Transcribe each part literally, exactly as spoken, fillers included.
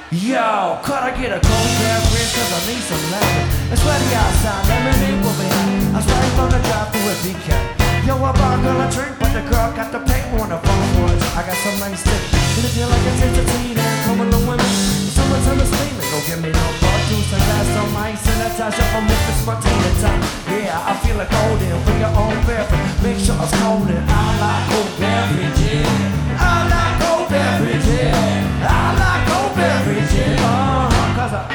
Yo, could I get a cold beverage cause I need some lemon? It's ready outside, lemonade will be hot. I straight from the drive through with B K. Yo, I bought a girl a drink, but the girl got the paper on the phone words. I got some nice tips, and if you like a taste of tea, then come along with me. Summertime is steaming, go get me no bar juice, a glass of ice, and a Tasha from Memphis Martina time. Yeah, I feel like golden, bring your own beverage, make sure it's cold and I like cold beverages. I like cold beverages. I like cold beverages. Uh-huh, cause I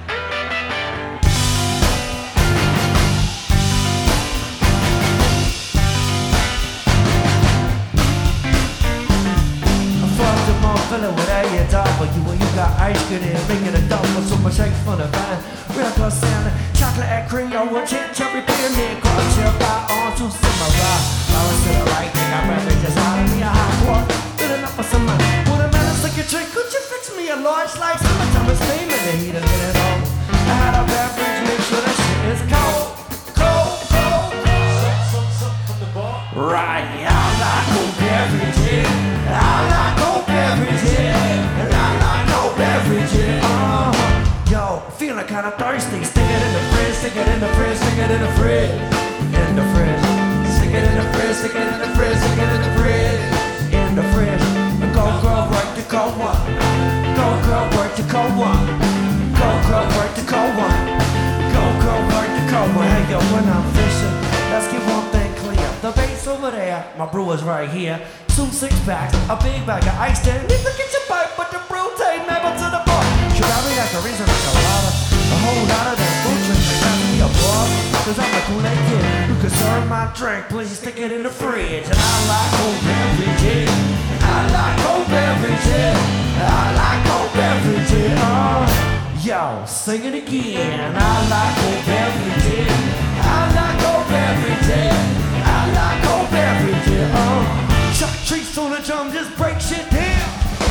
feeling with a double you when you got ice cream and make it a double so much shakes for the vine. Real good sounding, chocolate and cream, yo, with chip, cherry, beer, and car, chill, by on to samurai. I was to the right, think I'm beverages out of me a hot water. Good enough for some money. When a man is like a drink, could you fix me a large slice? Summertime is steaming, the heat is getting on. I had a beverage, make sure that shit is cold, cold, cold, cold. Right, I like cold beverages. I like cold beverages. And I like cold beverages. Uh-huh. Yo, feeling kinda thirsty. Stick it in the fridge, stick it in the fridge, stick it in the fridge. In the fridge. Stick it in the fridge, stick it in the fridge, stick it in the fridge. In the fridge. Go girl, work the cold one. Go girl, work the cold one. Go girl, work the cold one. Go girl, work the cold one. Hey yo, when I'm fishing, let's get one thing clear. The bass over there, my brewer's right here. Two six packs, a big bag of ice, then need to get your bike, but the brew take never to the bar. Should I be like a reason like a lot of a whole lot of that food drink like got me a bar? Cause I'm a Kool-Aid kid who can serve my drink, please stick it in the fridge. And I like cold beverages. I like cold beverages. I like cold beverages. Oh, yo, sing it again. I like cold beverages. I like cold beverages. I like cold beverages. Oh. Chuck treats on the drum, just break shit down.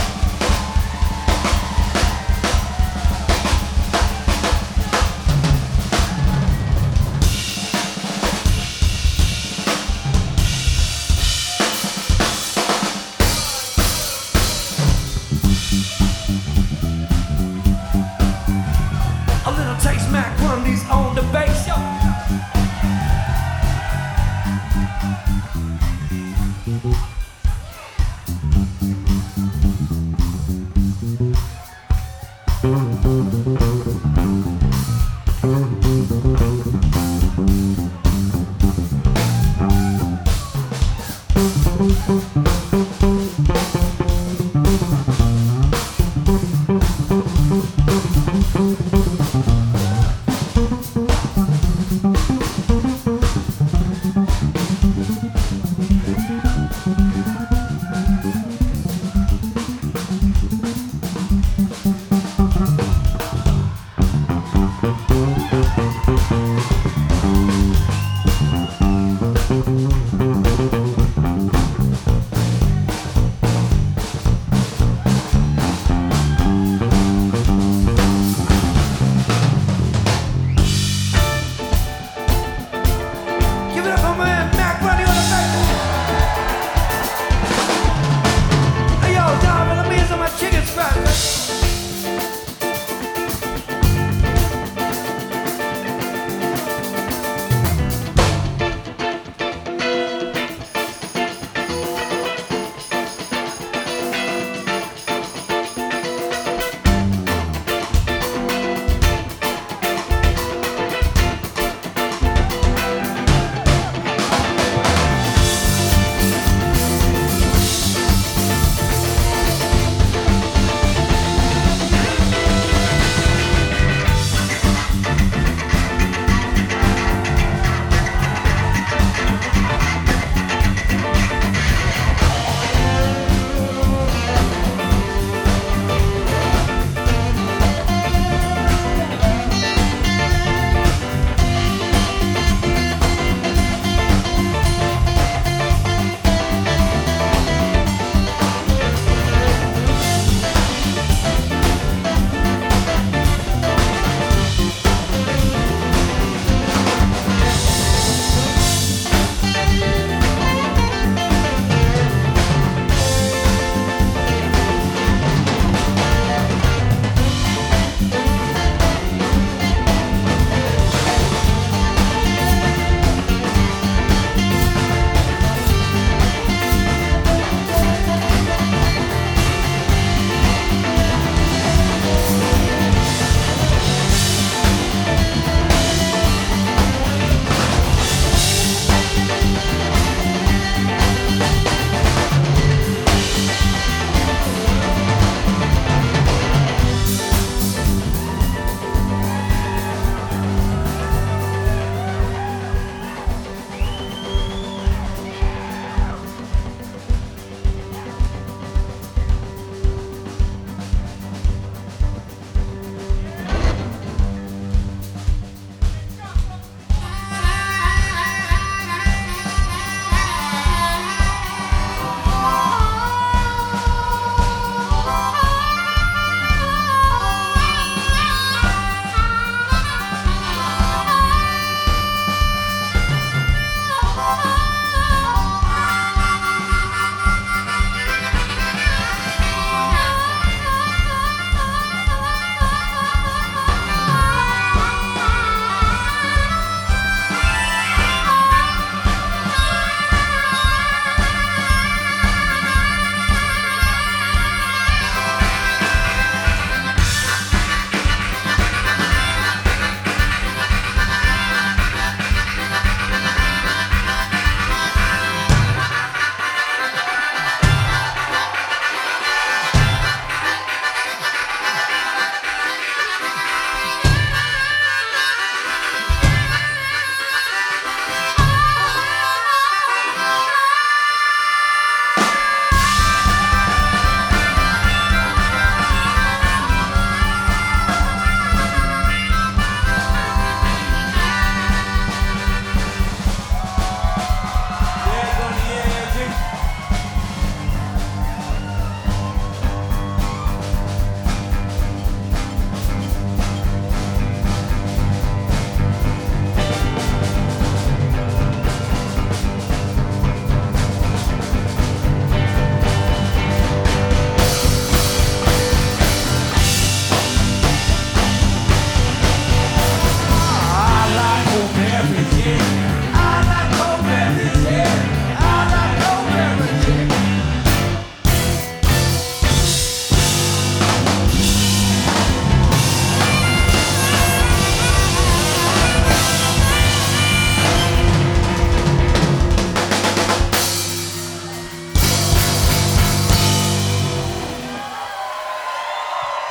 A little taste Mac Grundy's on the bass, yo.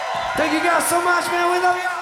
Thank you guys so much, man. We love you.